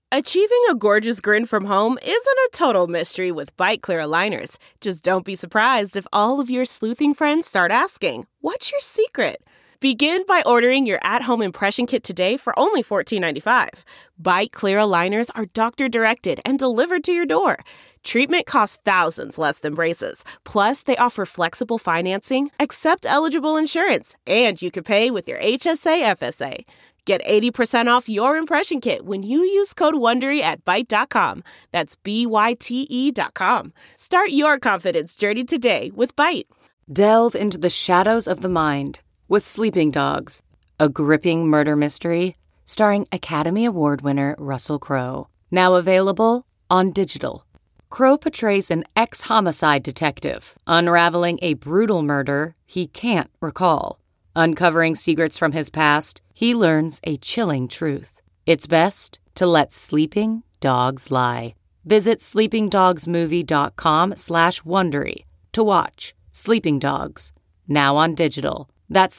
Achieving a gorgeous grin from home isn't a total mystery with Byte Clear aligners. Just don't be surprised if all of your sleuthing friends start asking, "What's your secret?" Begin by ordering your at-home impression kit today for only $14.95. Byte Clear aligners are doctor-directed and delivered to your door. Treatment costs thousands less than braces. Plus, they offer flexible financing, accept eligible insurance, and you can pay with your HSA FSA. Get 80% off your impression kit when you use code WONDERY at Byte.com. That's BYTE.com. Start your confidence journey today with Byte. Delve into the shadows of the mind with Sleeping Dogs, a gripping murder mystery starring Academy Award winner Russell Crowe. Now available on digital. Crowe portrays an ex-homicide detective unraveling a brutal murder he can't recall. Uncovering secrets from his past, he learns a chilling truth. It's best to let sleeping dogs lie. Visit sleepingdogsmovie.com/Wondery to watch Sleeping Dogs, now on digital. That's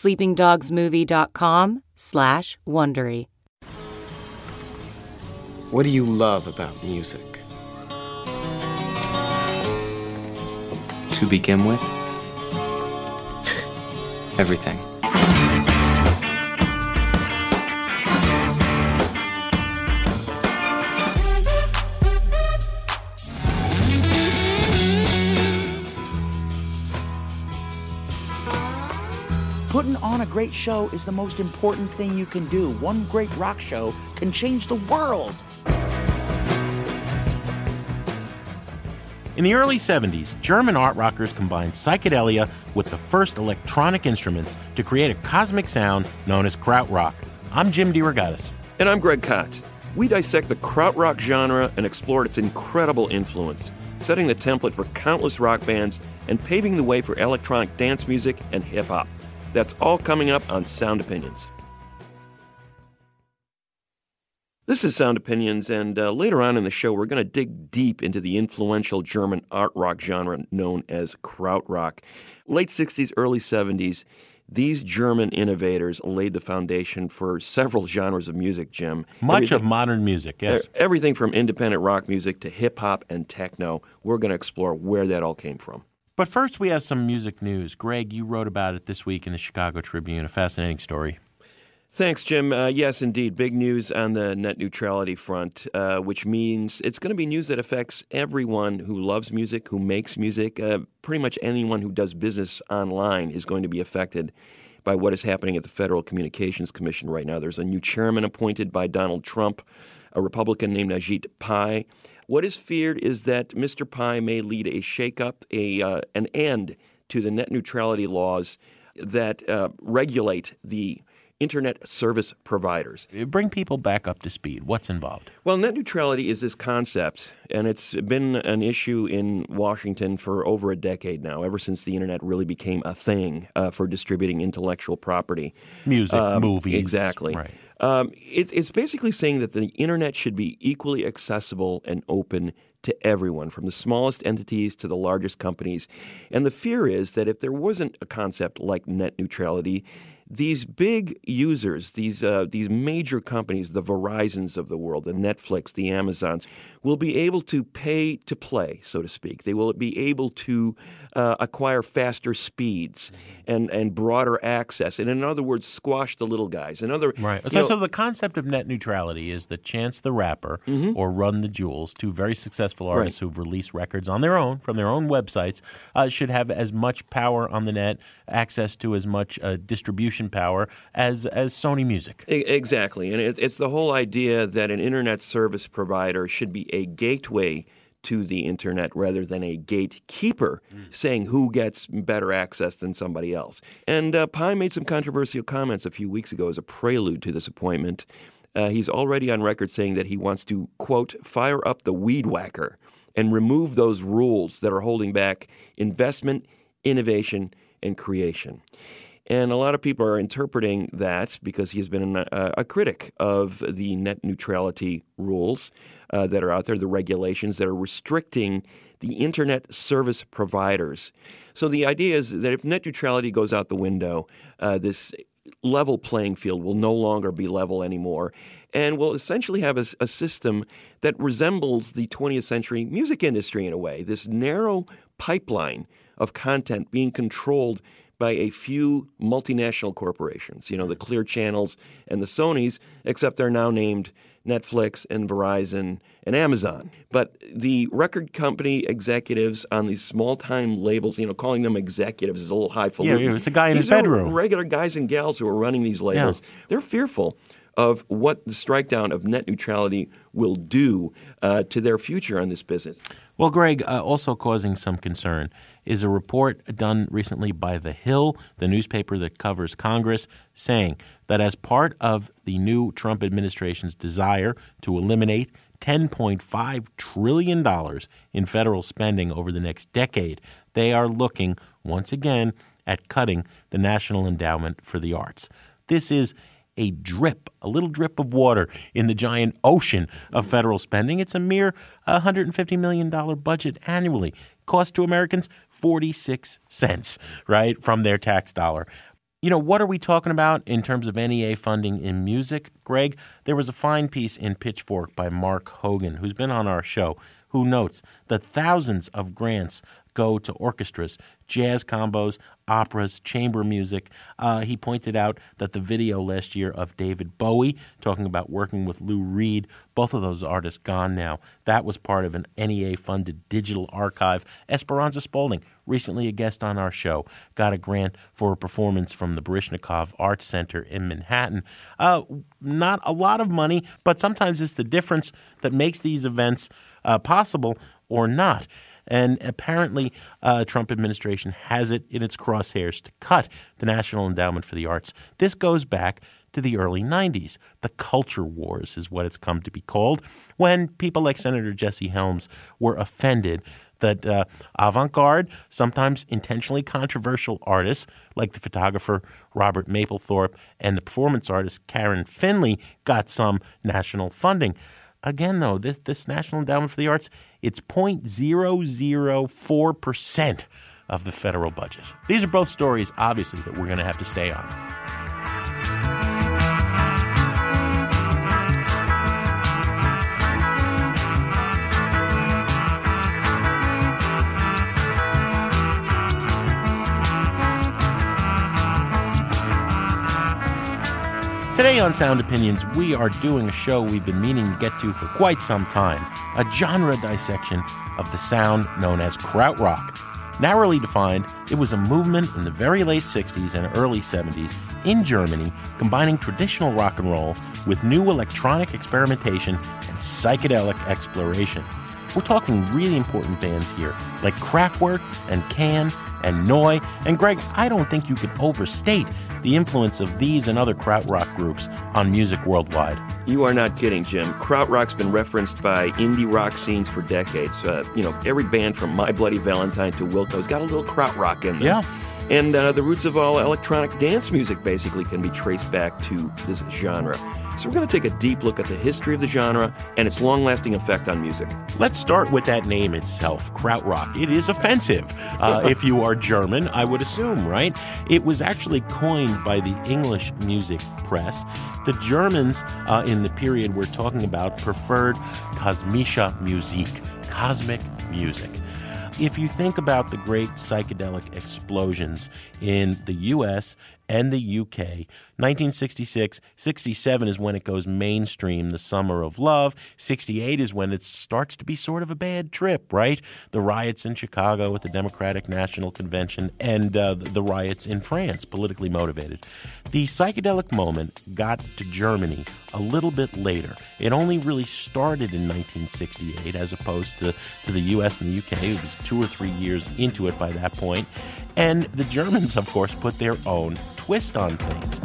sleepingdogsmovie.com/Wondery. What do you love about music? To begin with, everything. Putting on a great show is the most important thing you can do. One great rock show can change the world. In the early 70s, German art rockers combined psychedelia with the first electronic instruments to create a cosmic sound known as krautrock. I'm Jim DeRogatis. And I'm Greg Kot. We dissect the krautrock genre and explore its incredible influence, setting the template for countless rock bands and paving the way for electronic dance music and hip-hop. That's all coming up on Sound Opinions. This is Sound Opinions, and later on in the show, we're going to dig deep into the influential German art rock genre known as krautrock. Late 60s, early 70s, these German innovators laid the foundation for several genres of music, Jim. Much of modern music, yes. Everything from independent rock music to hip-hop and techno. We're going to explore where that all came from. But first, we have some music news. Greg, you wrote about it this week in the Chicago Tribune, a fascinating story. Thanks, Jim. Yes, indeed. Big news on the net neutrality front, which means it's going to be news that affects everyone who loves music, who makes music. Pretty much anyone who does business online is going to be affected by what is happening at the Federal Communications Commission right now. There's a new chairman appointed by Donald Trump, a Republican named Ajit Pai. What is feared is that Mr. Pai may lead a shakeup, an end to the net neutrality laws that regulate the Internet service providers. Bring people back up to speed. What's involved? Well, net neutrality is this concept, and it's been an issue in Washington for over a decade now, ever since the Internet really became a thing for distributing intellectual property. Music, movies. Exactly. Right. It's basically saying that the Internet should be equally accessible and open to everyone, from the smallest entities to the largest companies. And the fear is that if there wasn't a concept like net neutrality, these big users, these major companies, the Verizons of the world, the Netflix, the Amazons, will be able to pay to play, so to speak. They will be able to acquire faster speeds and broader access, and in other words, squash the little guys. Right. So the concept of net neutrality is that Chance the Rapper or Run the Jewels, two very successful artists who've released records on their own, from their own websites, should have as much power on the net, access to as much distribution power as Sony Music. Exactly. And it's the whole idea that an Internet service provider should be a gateway to the Internet rather than a gatekeeper saying who gets better access than somebody else. And Pai made some controversial comments a few weeks ago as a prelude to this appointment. He's already on record saying that he wants to, quote, fire up the weed whacker and remove those rules that are holding back investment, innovation, and creation. And a lot of people are interpreting that because he has been a critic of the net neutrality rules that are out there, the regulations that are restricting the Internet service providers. So the idea is that if net neutrality goes out the window, this level playing field will no longer be level anymore, and will essentially have a system that resembles the 20th century music industry in a way. This narrow pipeline of content being controlled by a few multinational corporations, the Clear Channels and the Sonys, except they're now named Netflix and Verizon and Amazon. But the record company executives on these small-time labels, calling them executives is a little highfalutin. Yeah, it's a guy in his These are bedroom. Regular guys and gals who are running these labels. Yeah. They're fearful of what the strike down of net neutrality will do to their future on this business. Well, Greg, also causing some concern is a report done recently by The Hill, the newspaper that covers Congress, saying that as part of the new Trump administration's desire to eliminate $10.5 trillion in federal spending over the next decade, they are looking, once again, at cutting the National Endowment for the Arts. This is a little drip of water in the giant ocean of federal spending. It's a mere $150 million budget annually. Cost to Americans 46 cents, right, from their tax dollar. What are we talking about in terms of NEA funding in music, Greg? There was a fine piece in Pitchfork by Mark Hogan, who's been on our show, who notes that thousands of grants go to orchestras, jazz combos, operas, chamber music. He pointed out that the video last year of David Bowie talking about working with Lou Reed, both of those artists gone now. That was part of an NEA-funded digital archive. Esperanza Spalding, recently a guest on our show, got a grant for a performance from the Baryshnikov Arts Center in Manhattan. Not a lot of money, but sometimes it's the difference that makes these events possible or not. And apparently, Trump administration has it in its crosshairs to cut the National Endowment for the Arts. This goes back to the early 90s. The culture wars is what it's come to be called, when people like Senator Jesse Helms were offended that avant-garde, sometimes intentionally controversial artists like the photographer Robert Mapplethorpe and the performance artist Karen Finley got some national funding. Again, though, this National Endowment for the Arts, it's 0.004% of the federal budget. These are both stories, obviously, that we're going to have to stay on. Today on Sound Opinions, we are doing a show we've been meaning to get to for quite some time, a genre dissection of the sound known as krautrock. Narrowly defined, it was a movement in the very late 60s and early 70s in Germany, combining traditional rock and roll with new electronic experimentation and psychedelic exploration. We're talking really important bands here, like Kraftwerk and Can and Neu. And Greg, I don't think you could overstate the influence of these and other krautrock groups on music worldwide. You are not kidding, Jim. Krautrock's been referenced by indie rock scenes for decades. Every band from My Bloody Valentine to Wilco's got a little krautrock in them. Yeah. And the roots of all electronic dance music basically can be traced back to this genre. So we're going to take a deep look at the history of the genre and its long-lasting effect on music. Let's start with that name itself, krautrock. It is offensive if you are German, I would assume, right? It was actually coined by the English music press. The Germans in the period we're talking about preferred kosmische Musik, cosmic music. If you think about the great psychedelic explosions in the U.S. and the UK, 1966, 67 is when it goes mainstream, the Summer of Love. 68 is when it starts to be sort of a bad trip, right? The riots in Chicago at the Democratic National Convention and the riots in France, politically motivated. The psychedelic moment got to Germany a little bit later. It only really started in 1968 as opposed to the U.S. and the UK. It was 2 or 3 years into it by that point. And the Germans, of course, put their own twist on things.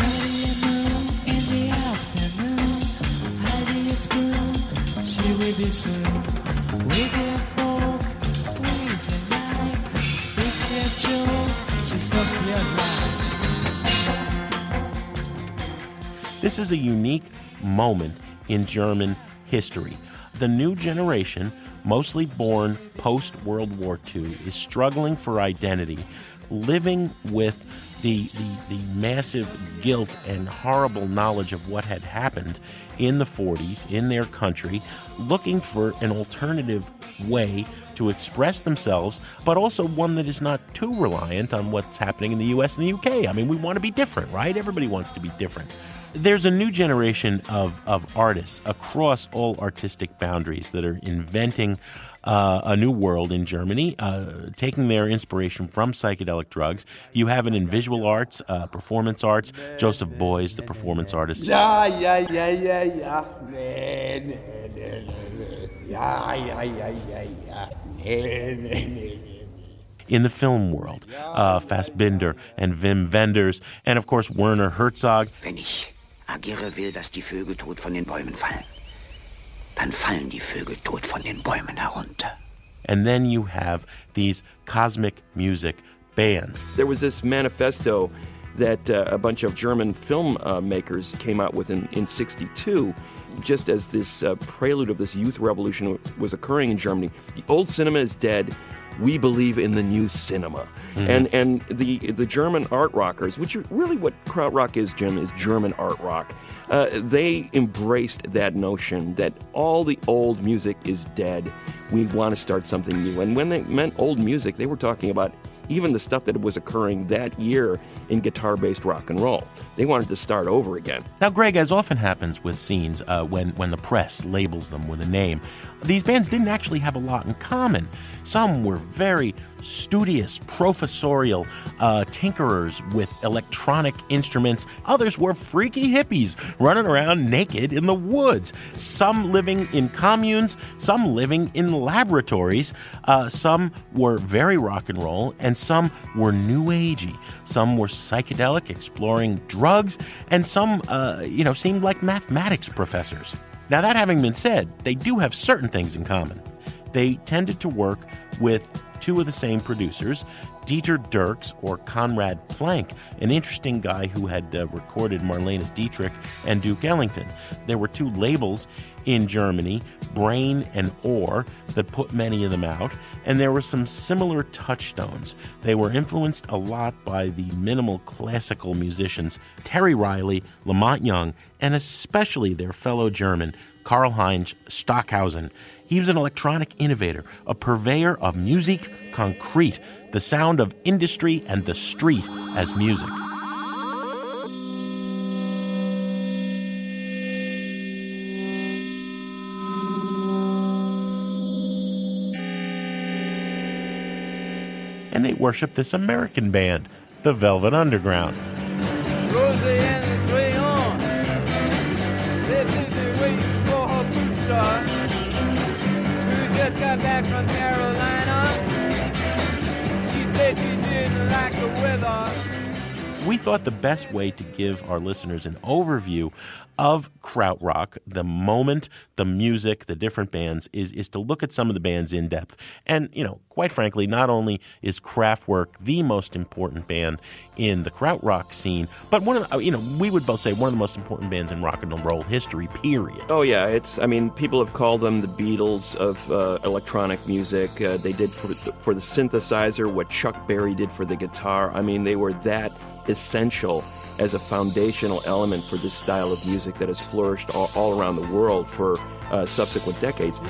This is a unique moment in German history. The new generation, mostly born post-World War II, is struggling for identity, living with the massive guilt and horrible knowledge of what had happened in the 40s in their country, looking for an alternative way to express themselves, but also one that is not too reliant on what's happening in the U.S. and the U.K. I mean, we want to be different, right? Everybody wants to be different. There's a new generation of artists across all artistic boundaries that are inventing a new world in Germany, taking their inspiration from psychedelic drugs. You have it in visual arts, performance arts. Joseph Beuys, the performance artist. In the film world, Fassbinder and Wim Wenders, and of course Werner Herzog. Wenn ich agiere will, dass die Vögel tot von den Bäumen fallen, dann fallen die Vögel tot von den Bäumen herunter. And then you have these cosmic music bands. There was this manifesto that a bunch of German film makers came out with in 62, just as this prelude of this youth revolution was occurring in Germany. The old cinema is dead. We believe in the new cinema. Mm-hmm. And the German art rockers, which really what krautrock is, Jim, is German art rock. They embraced that notion that all the old music is dead. We want to start something new. And when they meant old music, they were talking about even the stuff that was occurring that year in guitar-based rock and roll. They wanted to start over again. Now, Greg, as often happens with scenes when the press labels them with a name, these bands didn't actually have a lot in common. Some were very studious, professorial tinkerers with electronic instruments. Others were freaky hippies running around naked in the woods. Some living in communes, some living in laboratories. Some were very rock and roll, and some were new agey. Some were psychedelic, exploring drugs, and some, seemed like mathematics professors. Now, that having been said, they do have certain things in common. They tended to work with two of the same producers, Dieter Dierks or Conrad Planck, an interesting guy who had recorded Marlene Dietrich and Duke Ellington. There were two labels in Germany, Brain and Ohr, that put many of them out, and there were some similar touchstones. They were influenced a lot by the minimal classical musicians Terry Riley, Lamont Young, and especially their fellow German, Karlheinz Stockhausen. He was an electronic innovator, a purveyor of musique concrete, the sound of industry and the street as music. And they worship this American band, the Velvet Underground. Rosie and the swing on. They're busy waiting for her booster, who just got back from Carolina. She said she didn't like the weather. We thought the best way to give our listeners an overview of krautrock, the moment, the music, the different bands, is to look at some of the bands in depth. And, quite frankly, not only is Kraftwerk the most important band in the krautrock scene, but one of the, we would both say one of the most important bands in rock and roll history, period. Oh, yeah. People have called them the Beatles of electronic music. They did for the synthesizer what Chuck Berry did for the guitar. I mean, they were that essential as a foundational element for this style of music that has flourished all around the world for subsequent decades.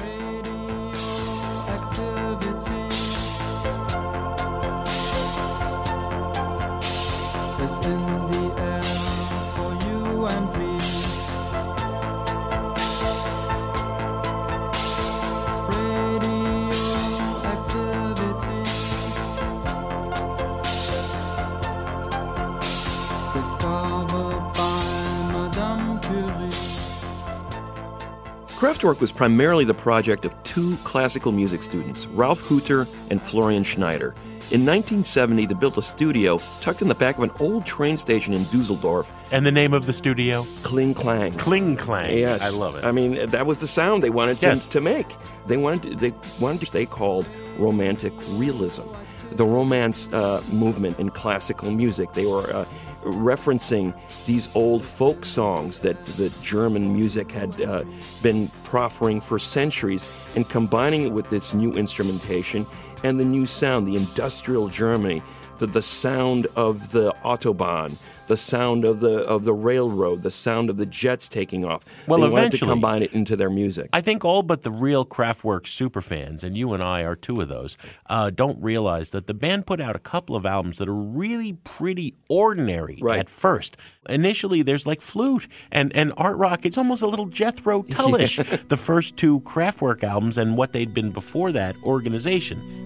Kraftwerk was primarily the project of two classical music students, Ralf Hütter and Florian Schneider. In 1970, they built a studio tucked in the back of an old train station in Dusseldorf. And the name of the studio? Kling Klang. Kling Klang. Yes. I love it. I mean, that was the sound they wanted to make. They wanted what they called romantic realism. The Romance movement in classical music. They were referencing these old folk songs that the German music had been proffering for centuries and combining it with this new instrumentation and the new sound, the industrial Germany the sound of the Autobahn, the sound of the railroad, the sound of the jets taking off. Well, they wanted to eventually, combine it into their music. I think all but the real Kraftwerk superfans, and you and I are two of those, don't realize that the band put out a couple of albums that are really pretty ordinary at first. Initially, there's like flute and art rock. It's almost a little Jethro Tullish, the first two Kraftwerk albums and what they'd been before that, Organization.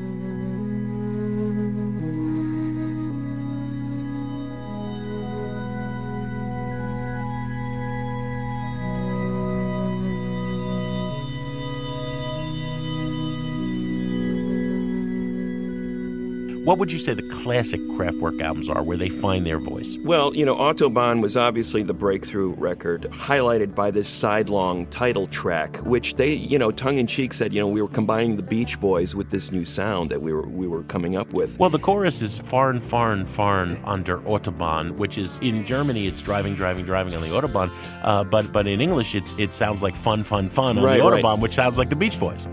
What would you say the classic Kraftwerk albums are, where they find their voice? Well, Autobahn was obviously the breakthrough record, highlighted by this sidelong title track, which they, tongue-in-cheek said, we were combining the Beach Boys with this new sound that we were coming up with. Well, the chorus is Fahren, Fahren, Fahren on der Autobahn, which is, in Germany, it's driving on the Autobahn, but in English, it sounds like fun, fun, fun on the Autobahn, which sounds like the Beach Boys.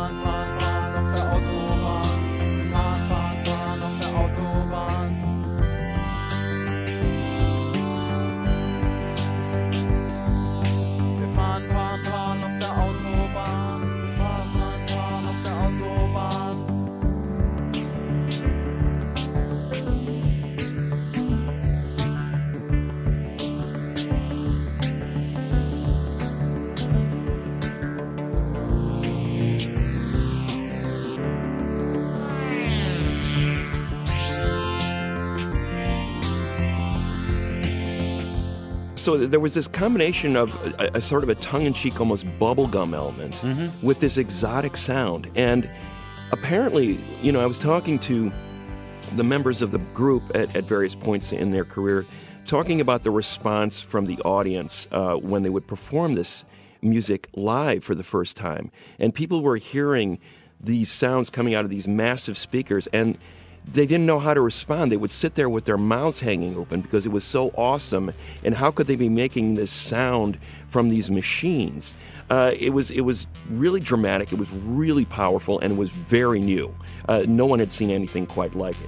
So there was this combination of a sort of a tongue-in-cheek, almost bubblegum element with this exotic sound. And apparently, I was talking to the members of the group at various points in their career, talking about the response from the audience when they would perform this music live for the first time. And people were hearing these sounds coming out of these massive speakers, and they didn't know how to respond. They would sit there with their mouths hanging open because it was so awesome. And how could they be making this sound from these machines? It was really dramatic. It was really powerful, and it was very new. No one had seen anything quite like it.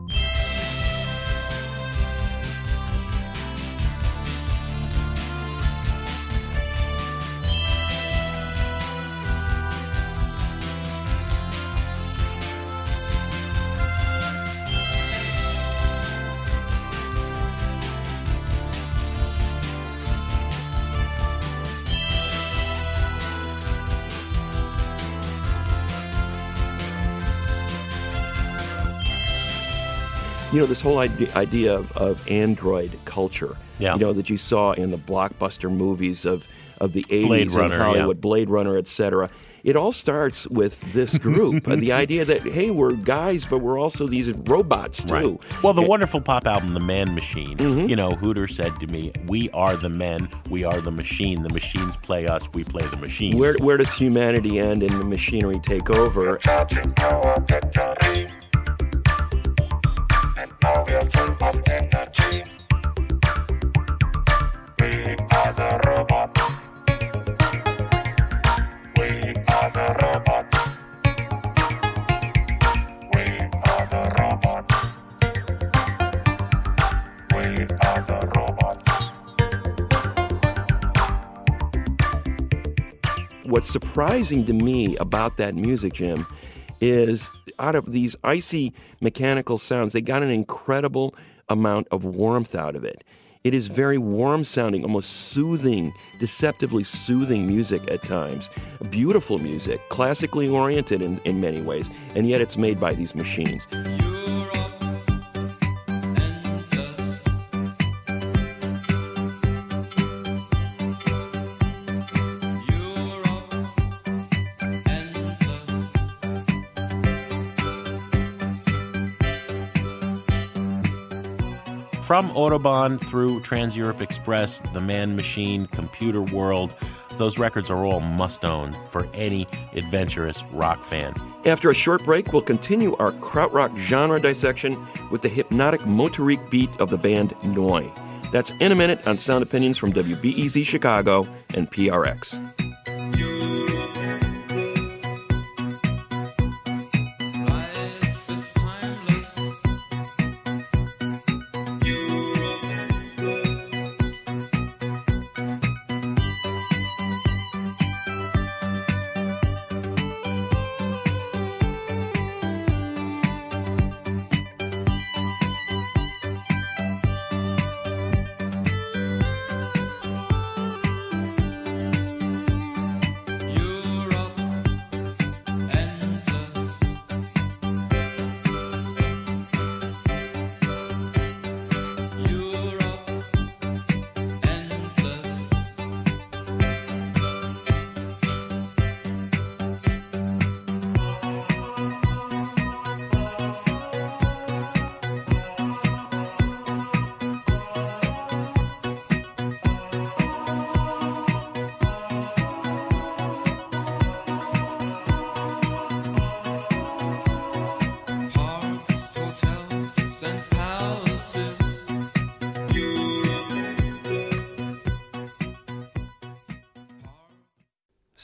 This whole idea of android culture, that you saw in the blockbuster movies of the 80s in Hollywood, Blade Runner, etc. It all starts with this group, the idea that, hey, we're guys, but we're also these robots, too. Right. Well, the wonderful pop album, The Man Machine, Hooter said to me, we are the men, we are the machine. The machines play us, we play the machines. Where does humanity end and the machinery take over? Now we are full of energy. We are the robots. We are the robots. We are the robots. We are the robots. What's surprising to me about that music, Jim, is out of these icy mechanical sounds, they got an incredible amount of warmth out of it. It is very warm sounding, almost soothing, deceptively soothing music at times. Beautiful music, classically oriented in many ways, and yet it's made by these machines. From Autobahn through Trans-Europe Express, The Man Machine, Computer World, those records are all must-own for any adventurous rock fan. After a short break, we'll continue our krautrock genre dissection with the hypnotic motorique beat of the band Neu! That's in a minute on Sound Opinions from WBEZ Chicago and PRX.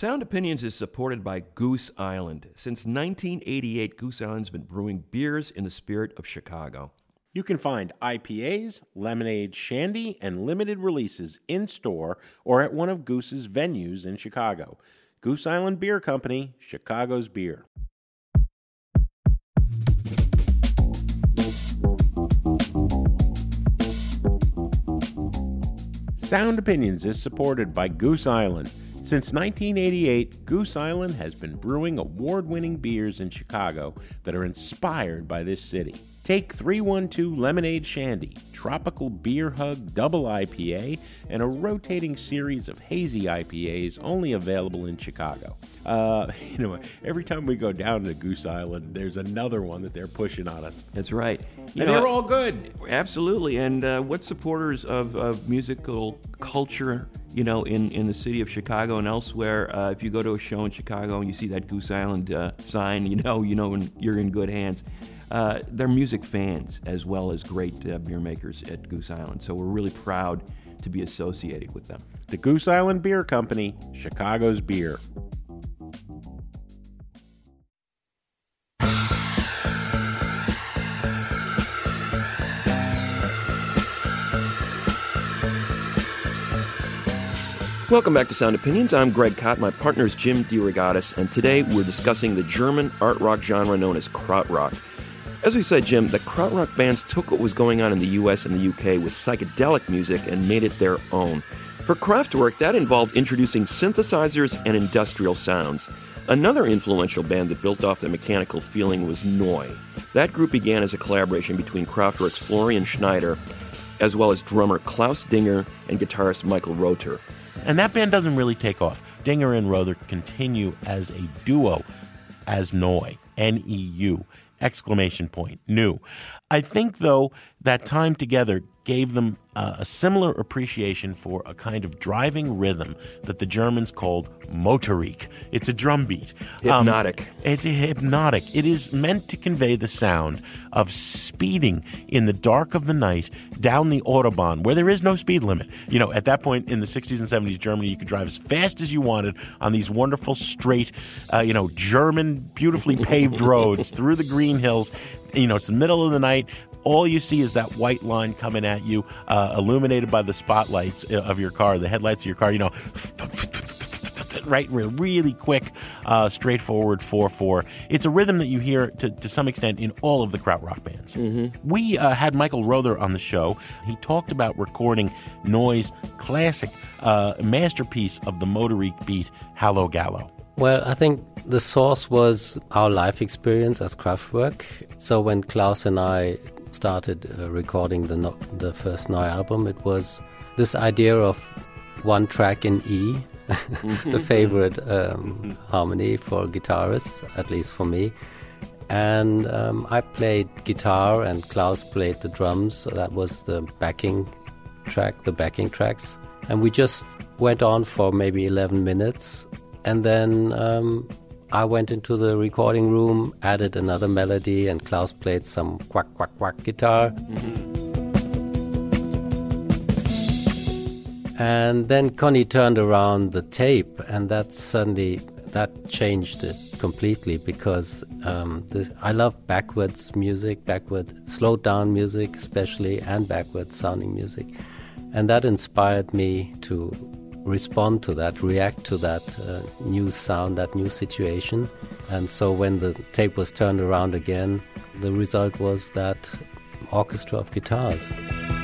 Sound Opinions is supported by Goose Island. Since 1988, Goose Island's been brewing beers in the spirit of Chicago. You can find IPAs, lemonade, shandy, and limited releases in-store or at one of Goose's venues in Chicago. Goose Island Beer Company, Chicago's beer. Sound Opinions is supported by Goose Island. Since 1988, Goose Island has been brewing award-winning beers in Chicago that are inspired by this city. Take 312 Lemonade Shandy, Tropical Beer Hug Double IPA, and a rotating series of hazy IPAs only available in Chicago. Every time we go down to Goose Island, there's another one that they're pushing on us. That's right. And they're all good. Absolutely. And what supporters of musical culture, in the city of Chicago and elsewhere, if you go to a show in Chicago and you see that Goose Island sign, you know when you're in good hands. They're music fans as well as great beer makers at Goose Island. So we're really proud to be associated with them. The Goose Island Beer Company, Chicago's beer. Welcome back to Sound Opinions. I'm Greg Kot. My partner is Jim DeRogatis, and today we're discussing the German art rock genre known as krautrock. As we said, Jim, the krautrock bands took what was going on in the US and the UK with psychedelic music and made it their own. For Kraftwerk, that involved introducing synthesizers and industrial sounds. Another influential band that built off the mechanical feeling was Neu! That group began as a collaboration between Kraftwerk's Florian Schneider, as well as drummer Klaus Dinger and guitarist Michael Rother. And that band doesn't really take off. Dinger and Rother continue as a duo, as Neu! N-E-U! Exclamation point, new. I think, though, that time together gave them a similar appreciation for a kind of driving rhythm that the Germans called Motorik. It's a drum beat. Hypnotic. It's hypnotic. It is meant to convey the sound of speeding in the dark of the night down the Autobahn, where there is no speed limit. At that point in the 60s and 70s, Germany, you could drive as fast as you wanted on these wonderful, straight, German, beautifully paved roads through the green hills. It's the middle of the night. All you see is that white line coming at you, illuminated by the spotlights of your car, the headlights of your car, right, really quick, straightforward 4/4. It's a rhythm that you hear to some extent in all of the krautrock bands. Mm-hmm. We had Michael Rother on the show. He talked about recording Neu's classic masterpiece of the Motorik beat, Hallo Gallo. Well, I think the source was our life experience as Kraftwerk. So when Klaus and I started recording the first Neu! Album, it was this idea of one track in E, the favorite harmony for guitarists, at least for me. And I played guitar and Klaus played the drums. So that was the backing tracks. And we just went on for maybe 11 minutes. And then I went into the recording room, added another melody, and Klaus played some quack, quack, quack guitar. Mm-hmm. And then Connie turned around the tape, and that changed it completely, because I love backwards music, slowed down music especially, and backwards sounding music. And that inspired me to respond to that, react to that new sound, that new situation. And so when the tape was turned around again, the result was that orchestra of guitars.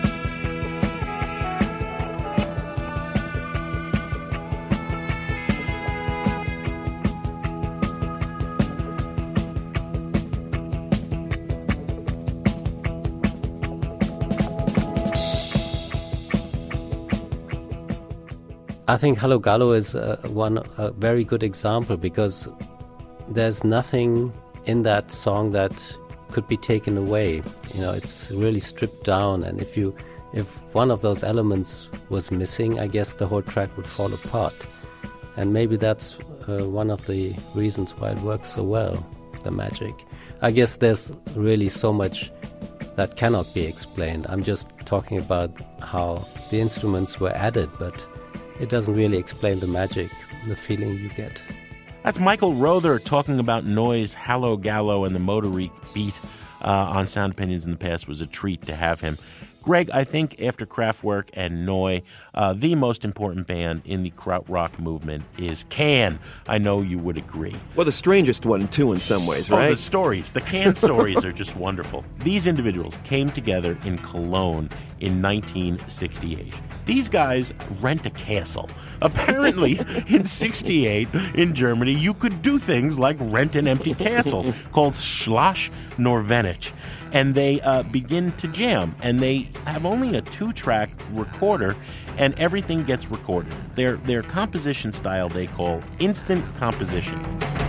I think Hallo Gallo is a very good example, because there's nothing in that song that could be taken away. It's really stripped down, and if one of those elements was missing, I guess the whole track would fall apart. And maybe that's one of the reasons why it works so well, the magic. I guess there's really so much that cannot be explained. I'm just talking about how the instruments were added, but it doesn't really explain the magic, the feeling you get. That's Michael Rother talking about Noise, Hallo Gallo, and the Motorik beat on Sound Opinions in the past. Was a treat to have him. Greg, I think after Kraftwerk and Neu, the most important band in the krautrock movement is Can. I know you would agree. Well, the strangest one, too, in some ways, right? Oh, the stories. The Can stories are just wonderful. These individuals came together in Cologne in 1968. These guys rent a castle. Apparently, in 68, in Germany, you could do things like rent an empty castle called Schloss Norvenich. And they begin to jam, and they have only a 2-track recorder, and everything gets recorded. Their composition style they call instant composition.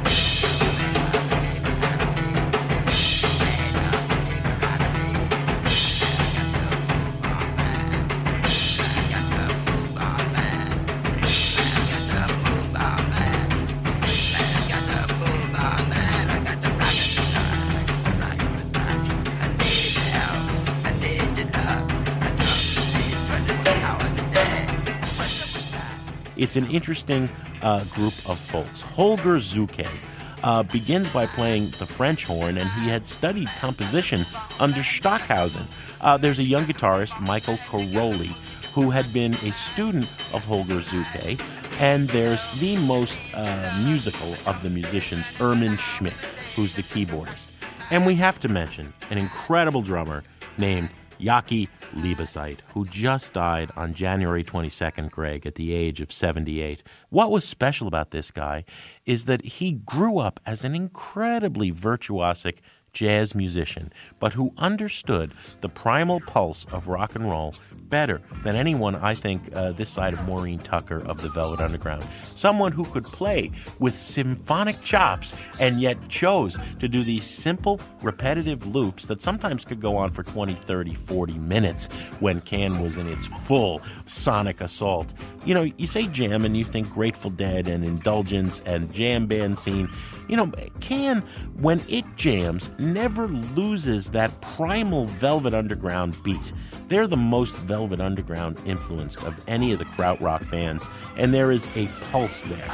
It's an interesting group of folks. Holger Zuke begins by playing the French horn, and he had studied composition under Stockhausen. There's a young guitarist, Michael Caroli, who had been a student of Holger Zuke, and there's the most musical of the musicians, Ermin Schmidt, who's the keyboardist. And we have to mention an incredible drummer named Yaki Liebezeit, who just died on January 22nd, Greg, at the age of 78. What was special about this guy is that he grew up as an incredibly virtuosic jazz musician, but who understood the primal pulse of rock and roll better than anyone, I think, this side of Maureen Tucker of the Velvet Underground. Someone who could play with symphonic chops and yet chose to do these simple, repetitive loops that sometimes could go on for 20, 30, 40 minutes when Can was in its full sonic assault. You know, you say jam and you think Grateful Dead and Indulgence and jam band scene. You know, Can, when it jams, never loses that primal Velvet Underground beat. They're the most Velvet Underground influenced of any of the krautrock bands, and there is a pulse there.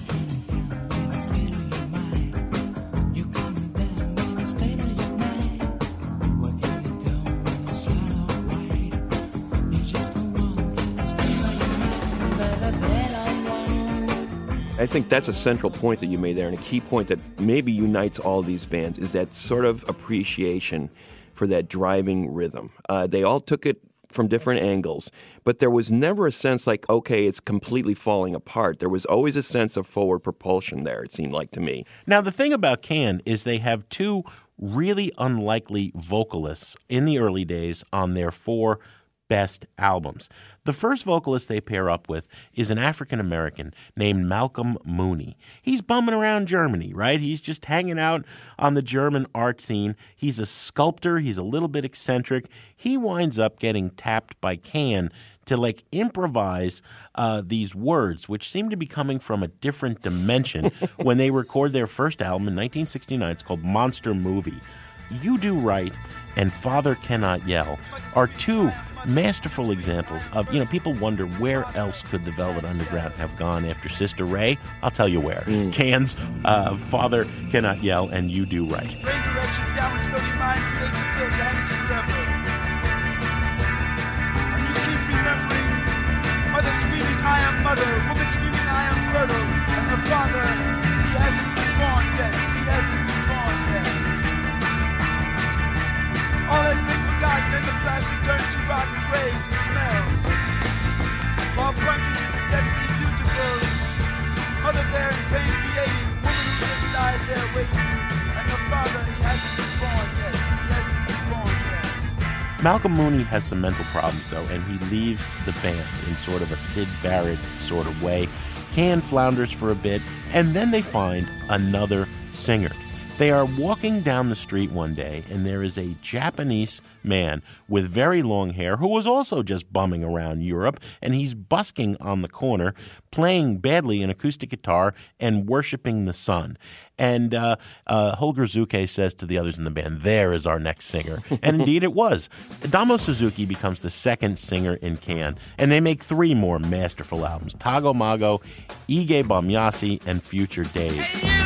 I think that's a central point that you made there, and a key point that maybe unites all these bands is that sort of appreciation for that driving rhythm. They all took it from different angles, but there was never a sense like, okay, it's completely falling apart. There was always a sense of forward propulsion there, it seemed like to me. Now, the thing about Can is they have two really unlikely vocalists in the early days on their 4 best albums. The first vocalist they pair up with is an African-American named Malcolm Mooney. He's bumming around Germany, right? He's just hanging out on the German art scene. He's a sculptor. He's a little bit eccentric. He winds up getting tapped by Can to like improvise these words, which seem to be coming from a different dimension when they record their first album in 1969. It's called Monster Movie. You Do Right and Father Cannot Yell are 2 masterful examples of, people wonder where else could the Velvet Underground have gone after Sister Ray? I'll tell you where. Can's Father Cannot Yell and You Do Right. Rain direction, downward slowly mind creates a build that happens forever. And you keep remembering mother screaming, I am mother, woman screaming, I am fertile, and the father, he hasn't been born yet, he hasn't been born yet. All has been forgotten and the plastic turns to rotten graves and smells. While plunging to the deathly beautiful, mother there in pain creating, woman who just lies there waiting, and the father, he hasn't been born yet, he hasn't been born yet. Malcolm Mooney has some mental problems, though, and he leaves the band in sort of a Syd Barrett sort of way. Can flounders for a bit, and then they find another singer. They are walking down the street one day, and there is a Japanese man with very long hair who was also just bumming around Europe, and he's busking on the corner, playing badly an acoustic guitar and worshiping the sun. And Holger Zuke says to the others in the band, "There is our next singer." And indeed it was. Damo Suzuki becomes the second singer in Can, and they make 3 more masterful albums: Tago Mago, Ige Bamyasi, and Future Days.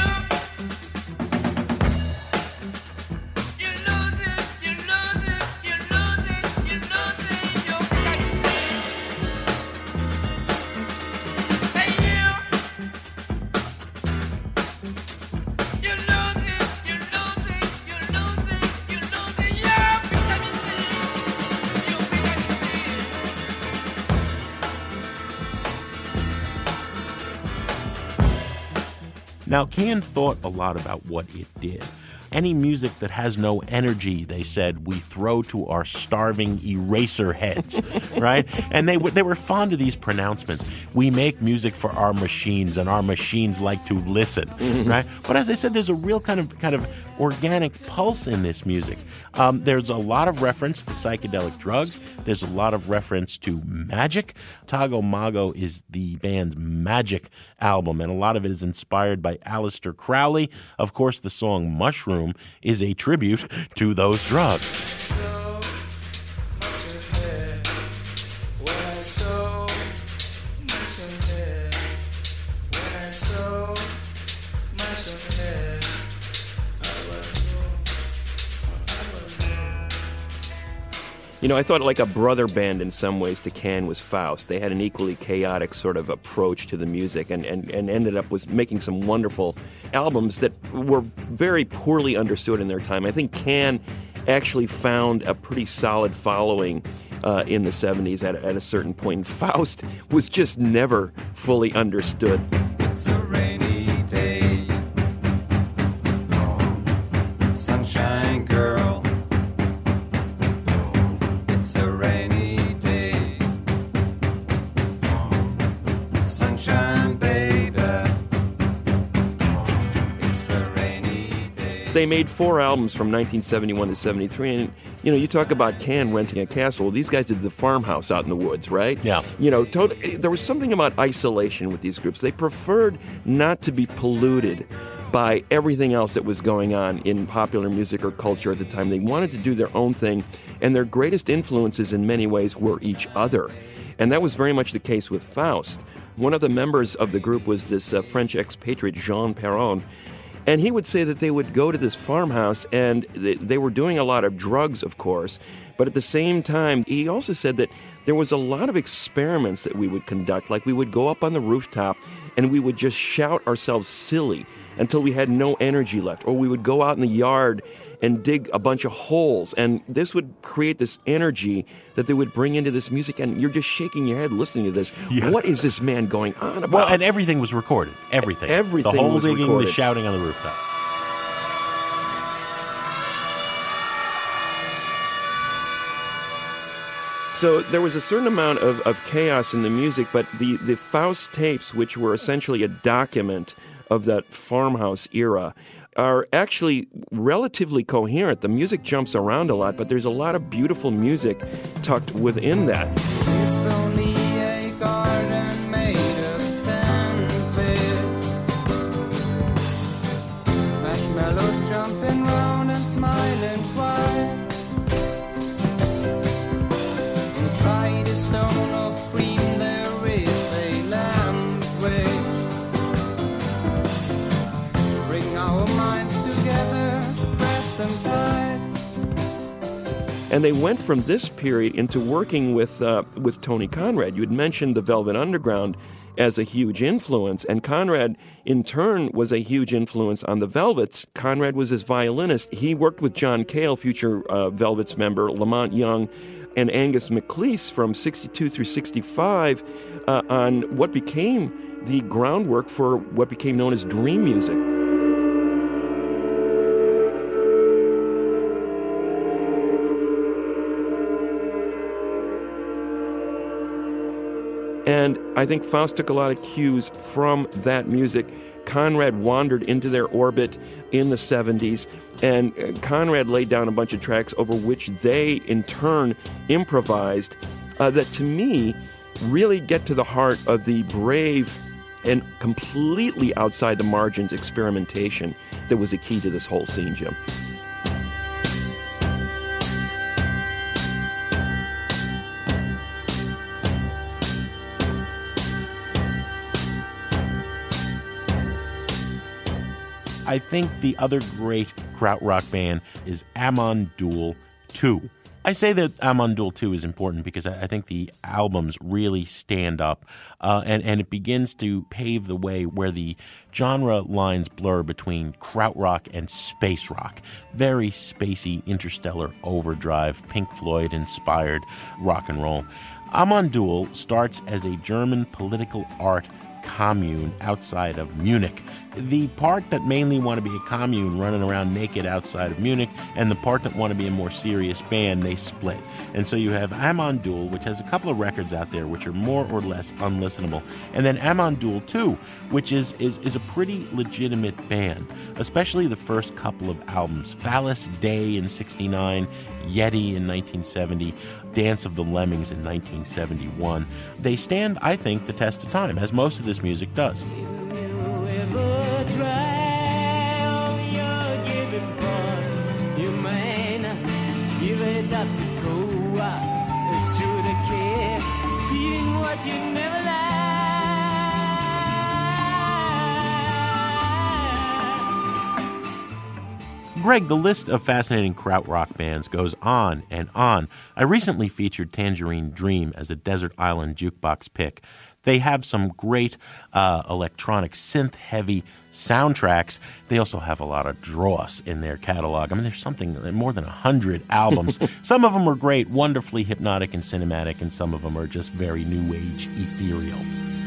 Now, Can thought a lot about what it did. Any music that has no energy, they said, we throw to our starving eraser heads, right? And they were fond of these pronouncements. We make music for our machines, and our machines like to listen, right? But as I said, there's a real kind of organic pulse in this music. There's a lot of reference to psychedelic drugs. There's a lot of reference to magic. Tago Mago is the band's magic album, and a lot of it is inspired by Aleister Crowley. Of course, the song Mushroom is a tribute to those drugs. You know, I thought like a brother band in some ways to Can was Faust. They had an equally chaotic sort of approach to the music and ended up with making some wonderful albums that were very poorly understood in their time. I think Can actually found a pretty solid following in the 70s at a certain point. And Faust was just never fully understood. It's a rainy day. Oh, sunshine girl. It's a rainy day. Oh, sunshine baby. It's a rainy day. They made 4 albums from 1971 to 73, and you know, you talk about Can renting a castle. Well, these guys did the farmhouse out in the woods, right? Yeah. You know, there was something about isolation with these groups. They preferred not to be polluted by everything else that was going on in popular music or culture at the time. They wanted to do their own thing, and their greatest influences in many ways were each other. And that was very much the case with Faust. One of the members of the group was this French expatriate, Jean Perron. And he would say that they would go to this farmhouse, and they were doing a lot of drugs, of course. But at the same time, he also said that there was a lot of experiments that we would conduct. Like we would go up on the rooftop, and we would just shout ourselves silly until we had no energy left. Or we would go out in the yard and dig a bunch of holes. And this would create this energy that they would bring into this music. And you're just shaking your head listening to this. Yeah. What is this man going on about? Well, and everything was recorded. Everything. Everything the whole was digging, recorded. the shouting on the rooftop. So there was a certain amount of chaos in the music, but the Faust tapes, which were essentially a document of that farmhouse era, are actually relatively coherent. The music jumps around a lot, but there's a lot of beautiful music tucked within that. It's only a garden made of sandfish. Marshmallows jumping round and smiling quiet. Inside a stone of cream there is a language. Bring our minds together, press them tight. And they went from this period into working with Tony Conrad. You had mentioned the Velvet Underground as a huge influence, and Conrad, in turn, was a huge influence on the Velvets. Conrad was his violinist. He worked with John Cale, future Velvets member, Lamont Young, and Angus McLeese from 62 through 65 on what became the groundwork for what became known as dream music. And I think Faust took a lot of cues from that music. Conrad wandered into their orbit in the 70s, and Conrad laid down a bunch of tracks over which they, in turn, improvised that, to me, really get to the heart of the brave and completely outside the margins experimentation that was a key to this whole scene, Jim. I think the other great krautrock band is Amon Düül II. I say that Amon Düül II is important because I think the albums really stand up, and it begins to pave the way where the genre lines blur between krautrock and space rock. Very spacey, interstellar overdrive, Pink Floyd-inspired rock and roll. Amon Düül starts as a German political art commune outside of Munich. The part that mainly want to be a commune running around naked outside of Munich, and the part that want to be a more serious band, they split. And so you have Amon Düül, which has a couple of records out there which are more or less unlistenable, and then Amon Düül II, which is a pretty legitimate band, especially the first couple of albums. Phallus Day in 1969, Yeti in 1970, Dance of the Lemmings in 1971. They stand, I think, the test of time, as most of this music does. Greg, the list of fascinating krautrock bands goes on and on. I recently featured Tangerine Dream as a Desert Island Jukebox pick. They have some great electronic synth-heavy soundtracks. They also have a lot of dross in their catalog. I mean, there's something, more than 100 albums. Some of them are great, wonderfully hypnotic and cinematic, and some of them are just very new age ethereal.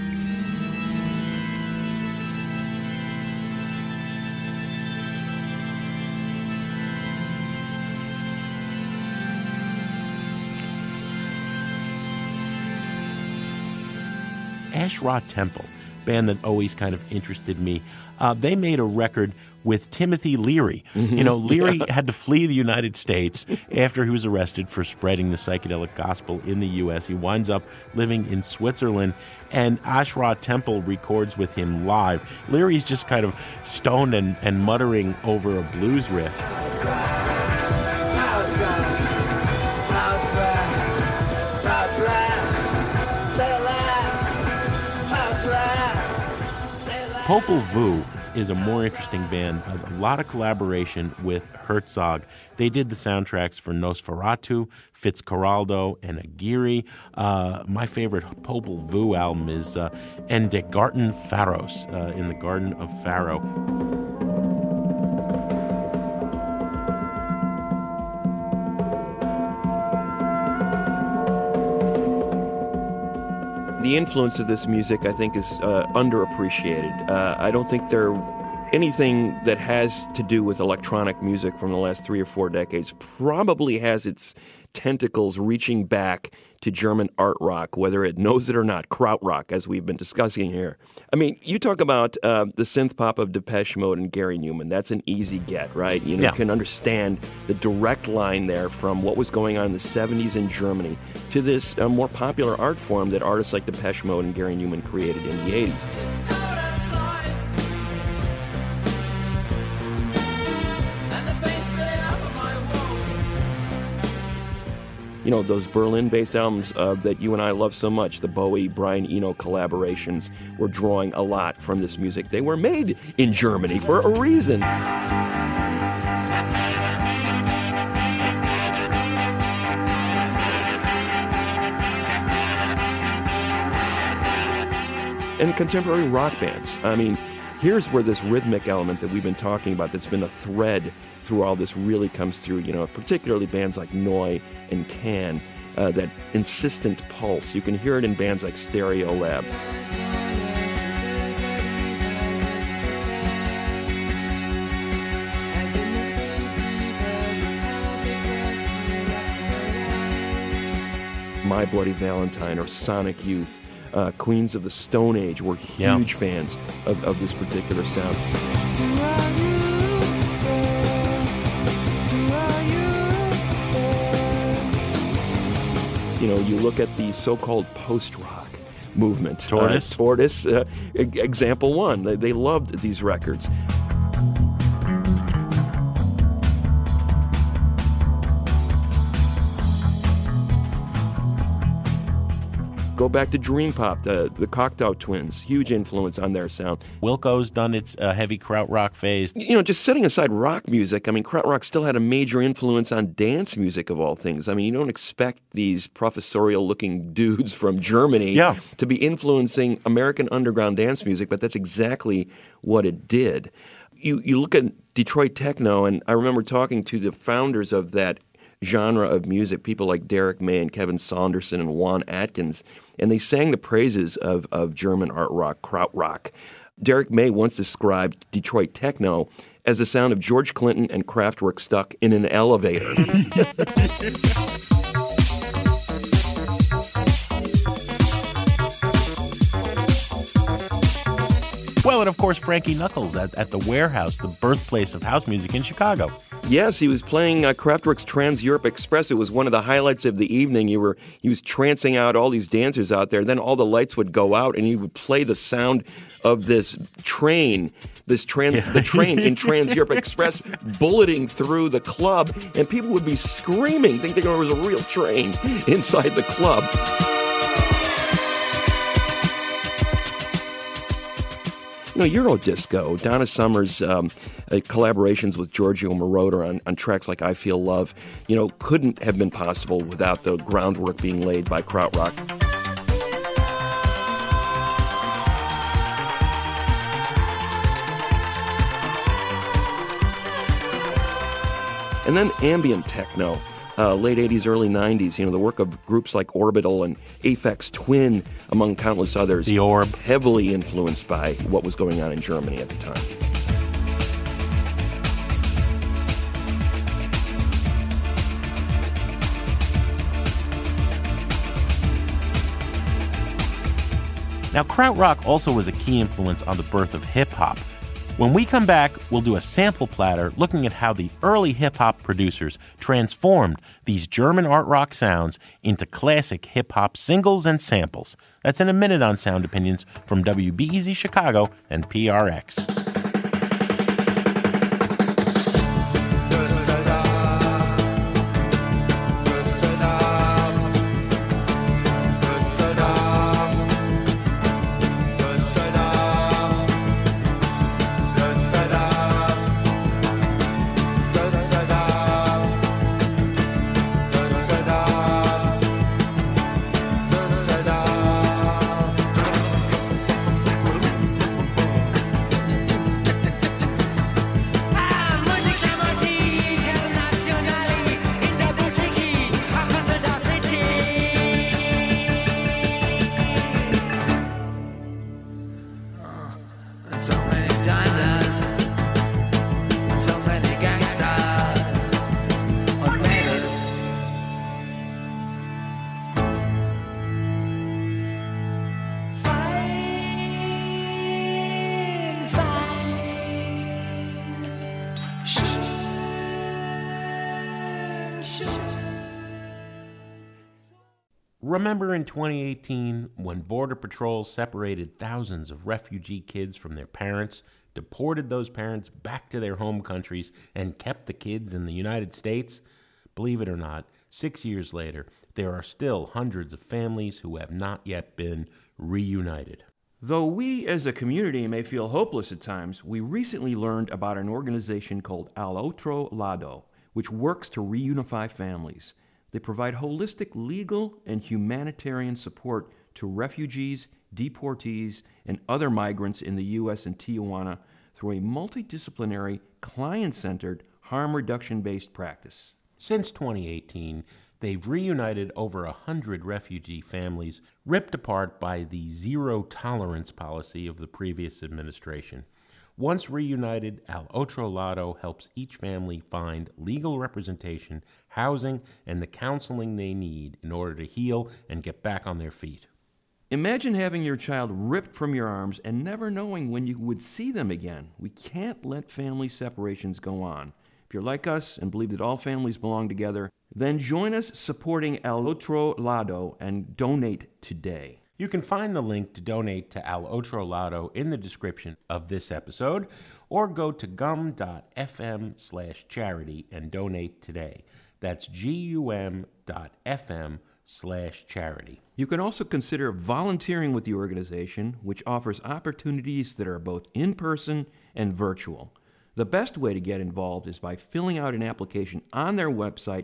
Asherah Temple, band that always kind of interested me. They made a record with Timothy Leary. Mm-hmm. You know, Leary had to flee the United States after he was arrested for spreading the psychedelic gospel in the U.S. He winds up living in Switzerland, and Asherah Temple records with him live. Leary's just kind of stoned and muttering over a blues riff. Popol Vuh is a more interesting band, a lot of collaboration with Herzog. They did the soundtracks for Nosferatu, Fitzcarraldo, and Aguirre. My favorite Popol Vuh album is En de Garten Pharos, in the Garden of Pharaoh. The influence of this music, I think, is underappreciated. I don't think anything that has to do with electronic music from the last 3 or 4 decades probably has its tentacles reaching back to German art rock, whether it knows it or not, krautrock, as we've been discussing here. I mean, you talk about the synth pop of Depeche Mode and Gary Newman. That's an easy get, right? You can understand the direct line there from what was going on in the 70s in Germany to this more popular art form that artists like Depeche Mode and Gary Newman created in the 80s. You know, those Berlin-based albums that you and I love so much, the Bowie, Brian Eno collaborations, were drawing a lot from this music. They were made in Germany for a reason. And contemporary rock bands. I mean, here's where this rhythmic element that we've been talking about, that's been a thread through all this, really comes through, you know, particularly bands like Neu! And Can, that insistent pulse. You can hear it in bands like Stereolab. My Bloody Valentine or Sonic Youth. Queens of the Stone Age were huge fans of this particular sound. You know, you look at the so-called post-rock movement. Tortoise, example one. They loved these records. Go back to Dream Pop, the Cocteau Twins, huge influence on their sound. Wilco's done its heavy krautrock phase. You know, just setting aside rock music, I mean, krautrock still had a major influence on dance music of all things. I mean, you don't expect these professorial-looking dudes from Germany to be influencing American underground dance music, but that's exactly what it did. You look at Detroit techno, and I remember talking to the founders of that genre of music, people like Derek May and Kevin Saunderson and Juan Atkins, and they sang the praises of German art rock, krautrock. Derek May once described Detroit techno as the sound of George Clinton and Kraftwerk stuck in an elevator. Well, and of course, Frankie Knuckles at the Warehouse, the birthplace of house music in Chicago. Yes, he was playing Kraftwerk's Trans-Europe Express. It was one of the highlights of the evening. He was trancing out all these dancers out there. Then all the lights would go out, and he would play the sound of this train, the train in Trans-Europe Express bulleting through the club, and people would be screaming, thinking there was a real train inside the club. You know, Eurodisco, Donna Summer's collaborations with Giorgio Moroder on tracks like I Feel Love, you know, couldn't have been possible without the groundwork being laid by krautrock. And then ambient techno. Late 80s, early 90s, you know, the work of groups like Orbital and Aphex Twin, among countless others. The Orb. Heavily influenced by what was going on in Germany at the time. Now, krautrock also was a key influence on the birth of hip-hop. When we come back, we'll do a sample platter looking at how the early hip-hop producers transformed these German art rock sounds into classic hip-hop singles and samples. That's in a minute on Sound Opinions from WBEZ Chicago and PRX. Remember in 2018 when Border Patrol separated thousands of refugee kids from their parents, deported those parents back to their home countries, and kept the kids in the United States? Believe it or not, 6 years later, there are still hundreds of families who have not yet been reunited. Though we as a community may feel hopeless at times, we recently learned about an organization called Al Otro Lado, which works to reunify families. They provide holistic legal and humanitarian support to refugees, deportees, and other migrants in the U.S. and Tijuana through a multidisciplinary, client-centered, harm reduction-based practice. Since 2018, they've reunited over 100 refugee families ripped apart by the zero-tolerance policy of the previous administration. Once reunited, Al Otro Lado helps each family find legal representation, housing, and the counseling they need in order to heal and get back on their feet. Imagine having your child ripped from your arms and never knowing when you would see them again. We can't let family separations go on. If you're like us and believe that all families belong together, then join us supporting El Otro Lado and donate today. You can find the link to donate to Al Otro Lado in the description of this episode, or go to gum.fm/charity and donate today. That's gum.fm/charity. You can also consider volunteering with the organization, which offers opportunities that are both in-person and virtual. The best way to get involved is by filling out an application on their website,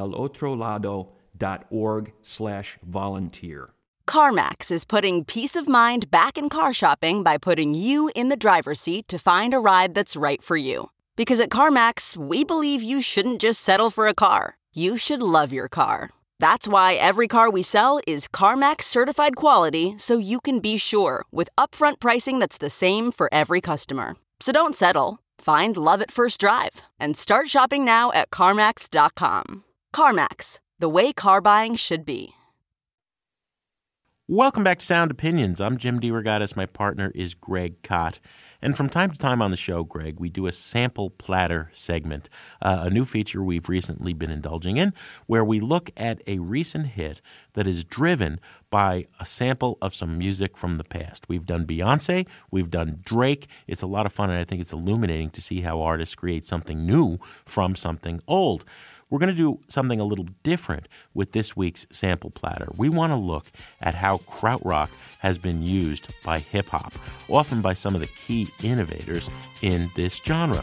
elotrolado.org/volunteer. CarMax is putting peace of mind back in car shopping by putting you in the driver's seat to find a ride that's right for you. Because at CarMax, we believe you shouldn't just settle for a car. You should love your car. That's why every car we sell is CarMax certified quality, so you can be sure with upfront pricing that's the same for every customer. So don't settle. Find love at first drive and start shopping now at CarMax.com. CarMax, the way car buying should be. Welcome back to Sound Opinions. I'm Jim DeRogatis. My partner is Greg Kot. And from time to time on the show, Greg, we do a sample platter segment, a new feature we've recently been indulging in, where we look at a recent hit that is driven by a sample of some music from the past. We've done Beyonce, we've done Drake. It's a lot of fun, and I think it's illuminating to see how artists create something new from something old. We're going to do something a little different with this week's sample platter. We want to look at how krautrock has been used by hip-hop, often by some of the key innovators in this genre.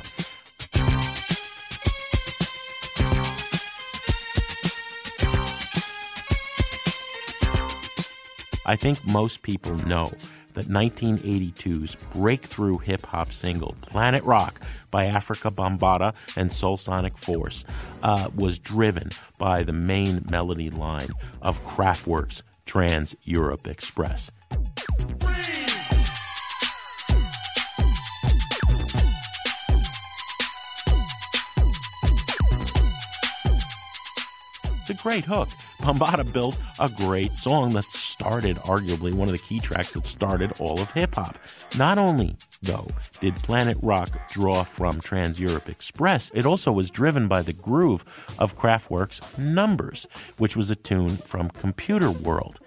I think most people know that 1982's breakthrough hip-hop single, Planet Rock, by Afrika Bambaataa and Soul Sonic Force, was driven by the main melody line of Kraftwerk's Trans-Europe Express. It's a great hook. Bambaataa built a great song that started, arguably, one of the key tracks that started all of hip-hop. Not only, though, did Planet Rock draw from Trans-Europe Express, it also was driven by the groove of Kraftwerk's Numbers, which was a tune from Computer World.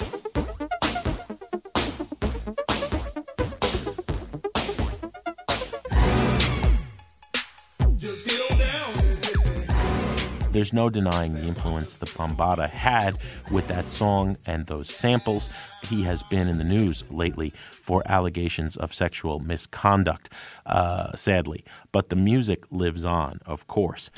There's no denying the influence that Bambaataa had with that song and those samples. He has been in the news lately for allegations of sexual misconduct, sadly. But the music lives on, of course.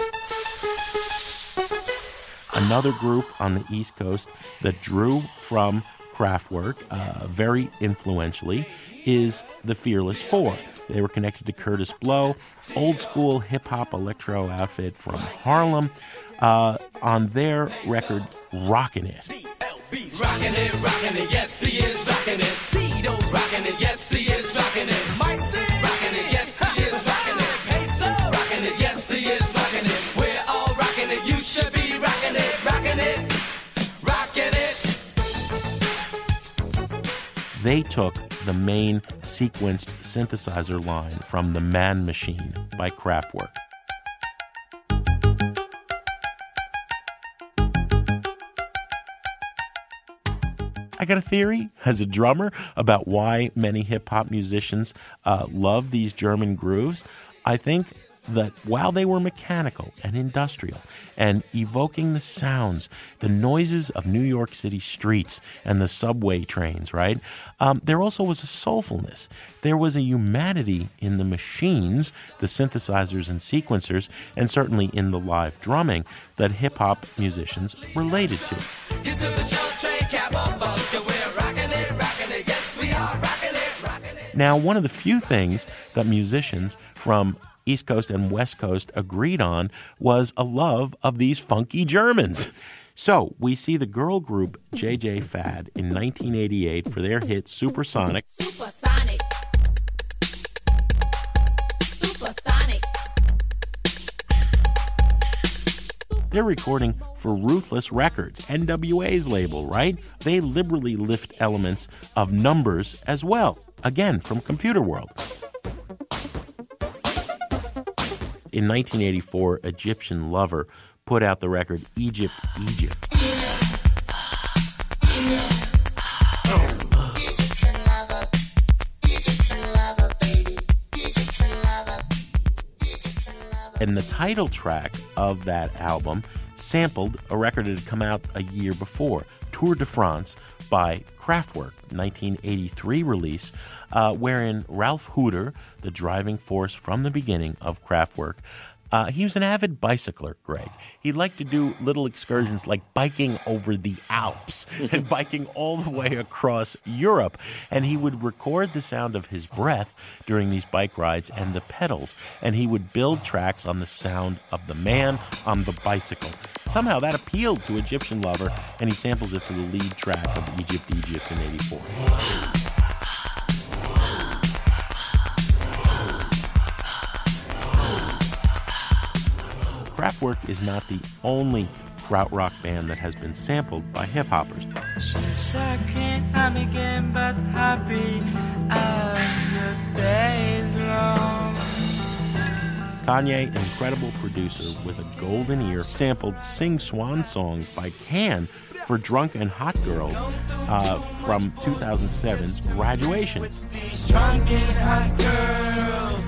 Another group on the East Coast that drew from Kraftwerk very influentially is the Fearless Four. They were connected to Curtis Blow, old-school hip-hop electro outfit from Harlem, on their record, Rockin' It. Rockin' it, yes, he is rockin' it. Tito's rockin' it, yes, he is rockin' it. Mike C, rockin' it, yes, he is rockin' it. Hey, so, rockin' it, yes, he is rockin' it. We're all rockin' it, you should be rockin' it, rockin' it, rockin' it. They took the main sequenced synthesizer line from The Man Machine by Kraftwerk. I got a theory as a drummer about why many hip-hop musicians love these German grooves. I think that while they were mechanical and industrial and evoking the sounds, the noises of New York City streets and the subway trains, right? There also was a soulfulness. There was a humanity in the machines, the synthesizers and sequencers, and certainly in the live drumming that hip-hop musicians related to. Get to the show, train, cap on bus, 'cause we're rockin' it, yes, we are rockin' it. Now, one of the few things that musicians from East Coast and West Coast agreed on was a love of these funky Germans. So we see the girl group JJ Fad in 1988 for their hit Supersonic. Supersonic. Supersonic. They're recording for Ruthless Records, NWA's label, right? They liberally lift elements of numbers as well, again, from Computer World. In 1984, Egyptian Lover put out the record Egypt, Egypt. And the title track of that album sampled a record that had come out a year before, Tour de France by Kraftwerk, 1983 release, wherein Ralph Hooter, the driving force from the beginning of Kraftwerk, he was an avid bicycler, Greg. He liked to do little excursions like biking over the Alps and biking all the way across Europe. And he would record the sound of his breath during these bike rides and the pedals. And he would build tracks on the sound of the man on the bicycle. Somehow that appealed to Egyptian Lover, and he samples it for the lead track of Egypt, Egypt in '84. Kraftwerk is not the only krautrock band that has been sampled by hip-hoppers. I begin but happy as the days long. Kanye, an incredible producer with a golden ear, sampled Sing Swan Song by Can for Drunk and Hot Girls from 2007's Graduation. Drunk and hot girls.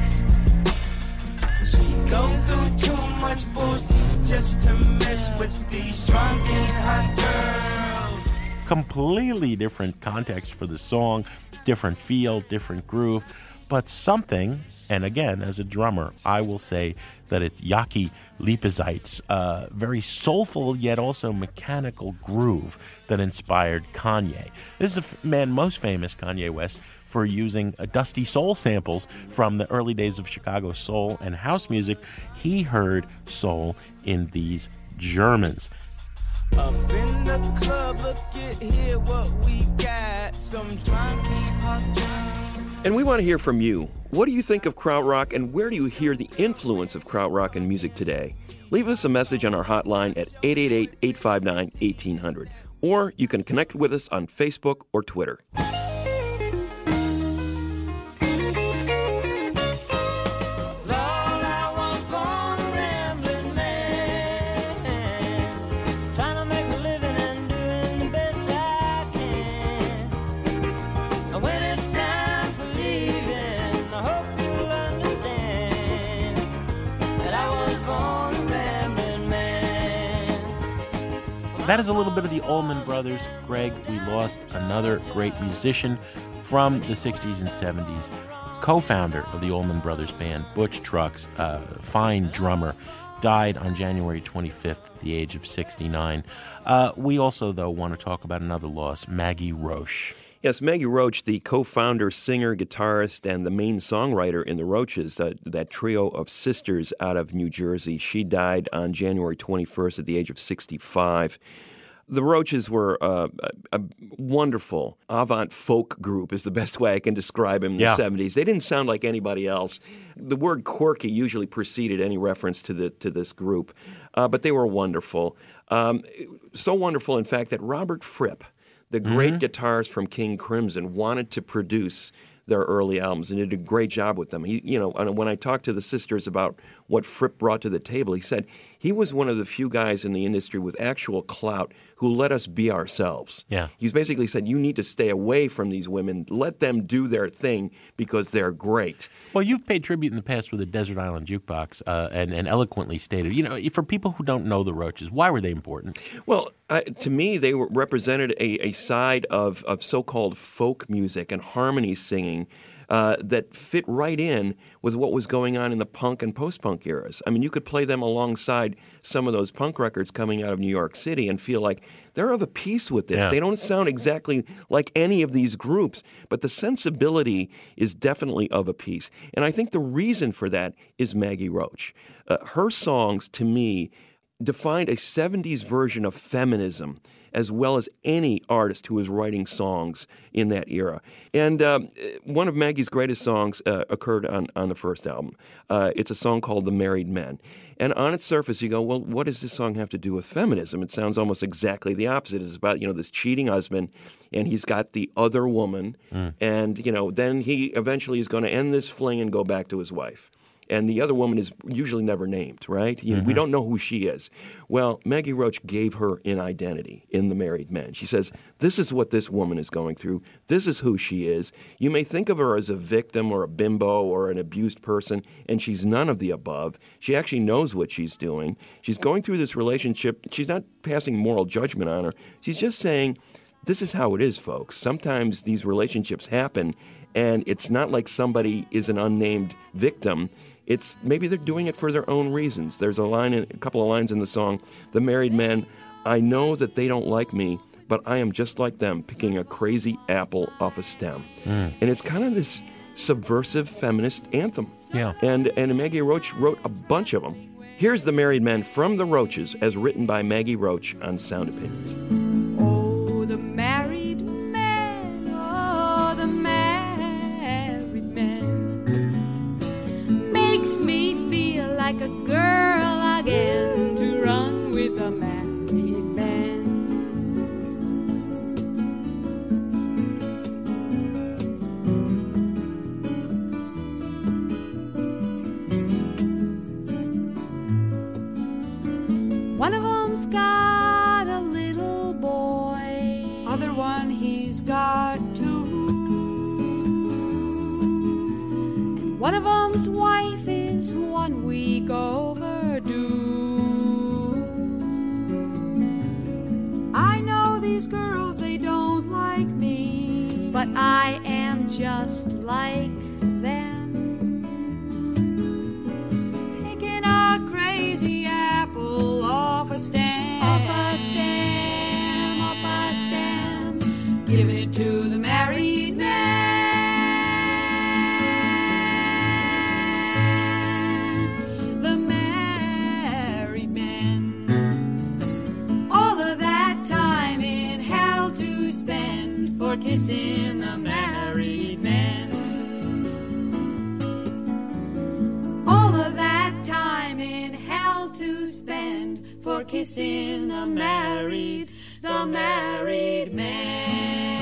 She go through too much bullshit just to mess with these drunk and hot girls. Completely different context for the song, different feel, different groove, but something, and again, as a drummer, I will say that it's Yaki Lipizite's very soulful yet also mechanical groove that inspired Kanye. This is the man most famous, Kanye West, for using dusty soul samples from the early days of Chicago soul and house music. He heard soul in these Germans. Up in the club, look at here what we got. Some drunky hot girls. And we want to hear from you. What do you think of krautrock, and where do you hear the influence of krautrock in music today? Leave us a message on our hotline at 888-859-1800. Or you can connect with us on Facebook or Twitter. That is a little bit of the Allman Brothers. Greg, we lost another great musician from the 60s and 70s, co-founder of the Allman Brothers band, Butch Trucks, fine drummer, died on January 25th at the age of 69. We also, though, want to talk about another loss, Maggie Roche. Yes, Maggie Roche, the co-founder, singer, guitarist, and the main songwriter in the Roches, that trio of sisters out of New Jersey. She died on January 21st at the age of 65. The Roches were a wonderful avant folk group, is the best way I can describe them in the 70s. They didn't sound like anybody else. The word quirky usually preceded any reference to this group, but they were wonderful. So wonderful, in fact, that Robert Fripp, the great guitarist from King Crimson, wanted to produce their early albums and did a great job with them. When I talked to the sisters about what Fripp brought to the table, he said he was one of the few guys in the industry with actual clout who let us be ourselves. Yeah. He's basically said, you need to stay away from these women. Let them do their thing because they're great. Well, you've paid tribute in the past with the Desert Island Jukebox and eloquently stated, for people who don't know the Roches, why were they important? Well, to me, they represented a side of so-called folk music and harmony singing that fit right in with what was going on in the punk and post-punk eras. I mean, you could play them alongside some of those punk records coming out of New York City and feel like they're of a piece with this. Yeah. They don't sound exactly like any of these groups, but the sensibility is definitely of a piece. And I think the reason for that is Maggie Roche. Her songs, to me, defined a 70s version of feminism as well as any artist who was writing songs in that era. And one of Maggie's greatest songs occurred on the first album. It's a song called The Married Men. And on its surface, you go, well, what does this song have to do with feminism? It sounds almost exactly the opposite. It's about, this cheating husband, and he's got the other woman, and, then he eventually is going to end this fling and go back to his wife. And the other woman is usually never named, right? We don't know who she is. Well, Maggie Roach gave her an identity in The Married Men. She says, this is what this woman is going through. This is who she is. You may think of her as a victim or a bimbo or an abused person, and she's none of the above. She actually knows what she's doing. She's going through this relationship. She's not passing moral judgment on her. She's just saying, this is how it is, folks. Sometimes these relationships happen, and it's not like somebody is an unnamed victim. It's maybe they're doing it for their own reasons. There's a couple of lines in the song, The Married Men, I know that they don't like me, but I am just like them, picking a crazy apple off a stem. And it's kind of this subversive feminist anthem. Yeah. And Maggie Roach wrote a bunch of them. Here's The Married Men from the Roaches, as written by Maggie Roach on Sound Opinions. Oh, the married man, oh, the married man makes me feel like a girl again to run with a married man. One of them's got a little boy, other one he's got two, and one of them's wife is 1 week overdue. I know these girls, they don't like me, but I am just like them, picking a crazy apple off a stem, off a stem, giving it to the married man. The married man. All of that time in hell to spend for kissing the married man. All of that time in hell to spend for kissing the married man.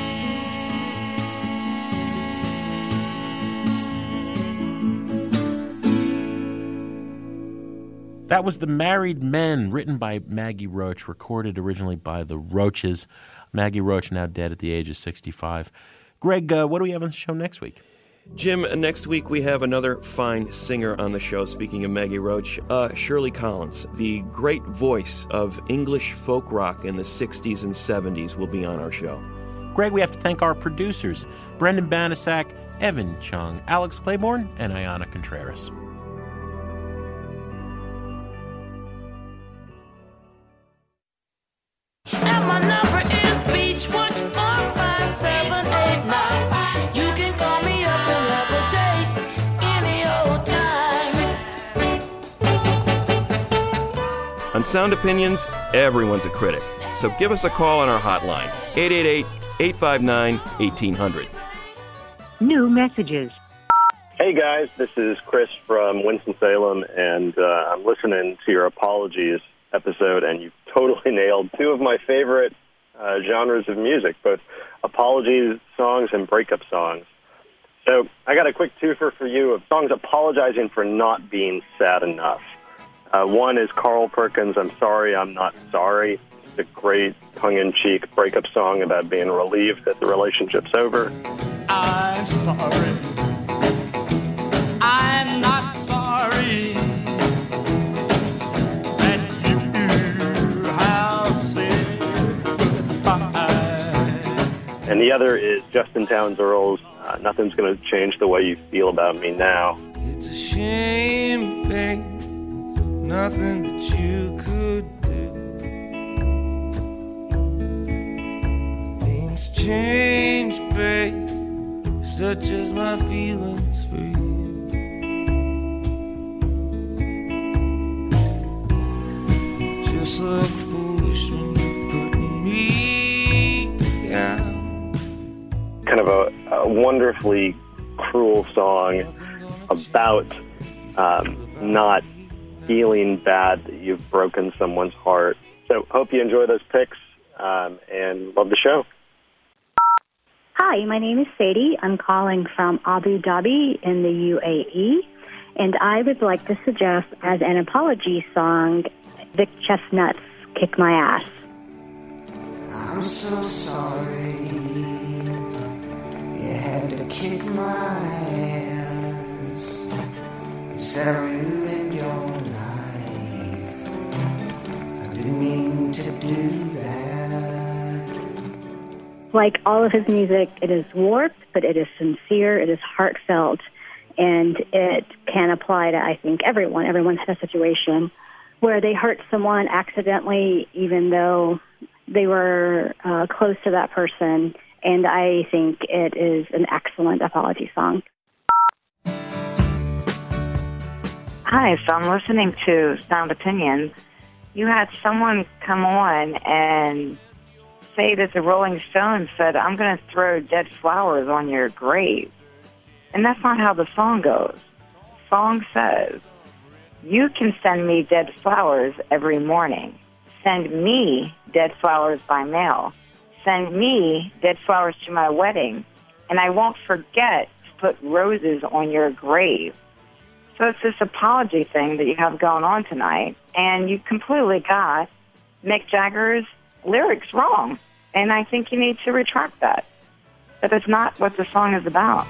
That was The Married Men, written by Maggie Roach, recorded originally by the Roaches. Maggie Roach, now dead at the age of 65. Greg, what do we have on the show next week? Jim, next week we have another fine singer on the show, speaking of Maggie Roach, Shirley Collins. The great voice of English folk rock in the 60s and 70s will be on our show. Greg, we have to thank our producers, Brendan Banasak, Evan Chung, Alex Claiborne, and Ayana Contreras. And my number is Beachwood 45789. You can call me up and have a date any old time. On Sound Opinions, everyone's a critic. So give us a call on our hotline, 888-859-1800. New messages. Hey guys, this is Chris from Winston-Salem, and I'm listening to your Apologies episode, and you've totally nailed two of my favorite genres of music, both apologies songs and breakup songs. So I got a quick twofer for you of songs apologizing for not being sad enough. One is Carl Perkins' I'm Sorry, I'm Not Sorry. It's a great tongue-in-cheek breakup song about being relieved that the relationship's over. I'm sorry. I'm not sorry that you have said goodbye. And the other is Justin Townes Earls' Nothing's Gonna Change the Way You Feel About Me Now. It's a shame, babe, nothing that you could do. Things change, babe, such as my feelings for you. Just look foolish when you're putting me wonderfully cruel song about not feeling bad that you've broken someone's heart. So hope you enjoy those picks and love the show. Hi, my name is Sadie. I'm calling from Abu Dhabi in the UAE, and I would like to suggest as an apology song, Vic Chestnut's Kick My Ass. I'm so sorry you had to kick my ass. You said I ruined your life. I didn't mean to do that. Like all of his music, it is warped, but it is sincere, it is heartfelt, and it can apply to, I think, everyone. Everyone's had a situation where they hurt someone accidentally, even though they were close to that person, and I think it is an excellent apology song. Hi, so I'm listening to Sound Opinions. You had someone come on and say that the Rolling Stones said, I'm going to throw dead flowers on your grave. And that's not how the song goes. The song says, you can send me dead flowers every morning. Send me dead flowers by mail. Send me dead flowers to my wedding. And I won't forget to put roses on your grave. So it's this apology thing that you have going on tonight. And you completely got Mick Jagger's lyrics wrong. And I think you need to retract that. But it's not what the song is about.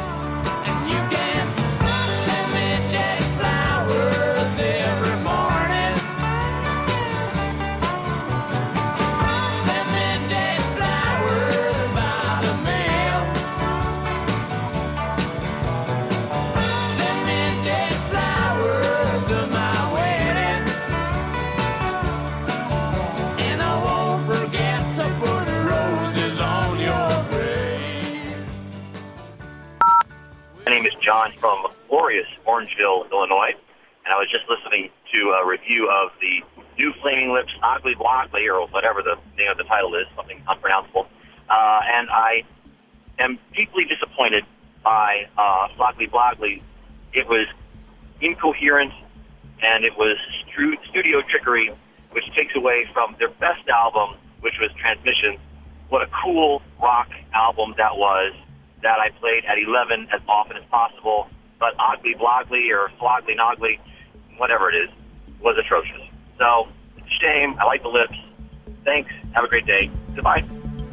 My name is John from glorious Orangeville, Illinois, and I was just listening to a review of the new Flaming Lips Ogley Blockley, or whatever the name of the title is, something unpronounceable, and I am deeply disappointed by Flockley Blockley. It was incoherent, and it was studio trickery, which takes away from their best album, which was Transmission. What a cool rock album that was, that I played at 11 as often as possible. But Ogley Blockley or Flogley Nogley, whatever it is, was atrocious. So, it's a shame. I like the Lips. Thanks. Have a great day. Goodbye.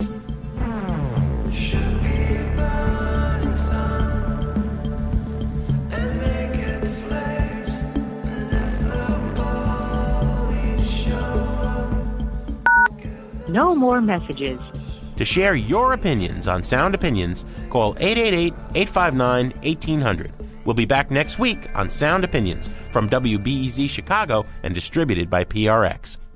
No more messages. To share your opinions on Sound Opinions, call 888-859-1800. We'll be back next week on Sound Opinions from WBEZ Chicago and distributed by PRX.